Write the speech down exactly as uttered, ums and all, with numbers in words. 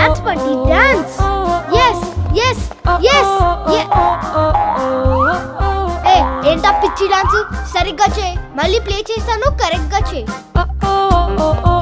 Dance Bunty dance. yes yes yes ఏ ఏంటా పిచ్చి డాన్స్? సరిగ్గా చేయి. మళ్ళీ ప్లే చేస్తాను, కరెక్ట్ గా చేయి.